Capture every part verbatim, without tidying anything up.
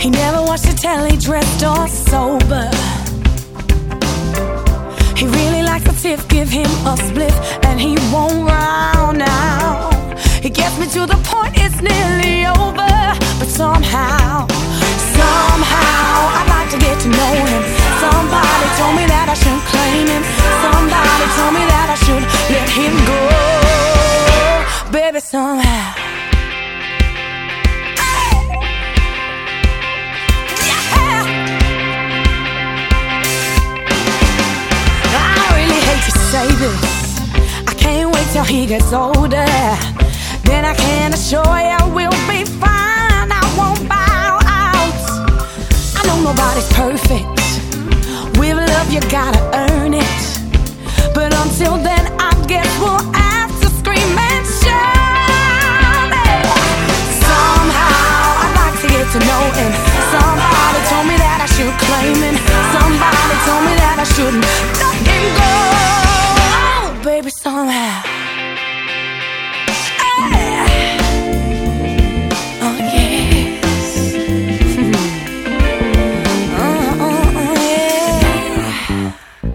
He never watched the telly, dressed or sober. He really likes a tiff, give him a spliff, and he won't round now. He gets me to the point, it's nearly over. But somehow, somehow, I'd like to get to know him. Somebody told me that I should claim him. Somebody told me that I should let him go. Baby, somehow. Say this, I can't wait till he gets older. Then I can assure you we'll be fine. I won't bow out. I know nobody's perfect. With love you gotta earn it. But until then I guess we'll have to scream and shout it. Somehow I'd like to get to know him. Somebody told me that I should claim him. Somebody told me that I shouldn't let him go. Baby, somehow. Hey. Oh, yes. uh, uh, uh, yeah.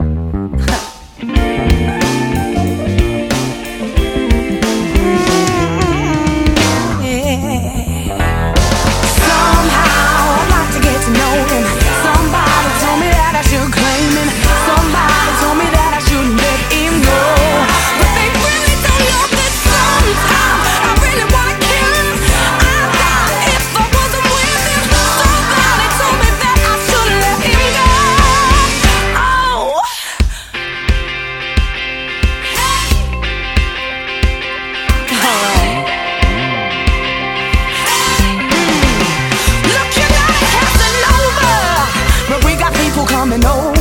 yeah. Somehow, I'd like to get to know him. Somebody told me that I should claim him. Somebody told me that I shouldn't let him go. Coming over.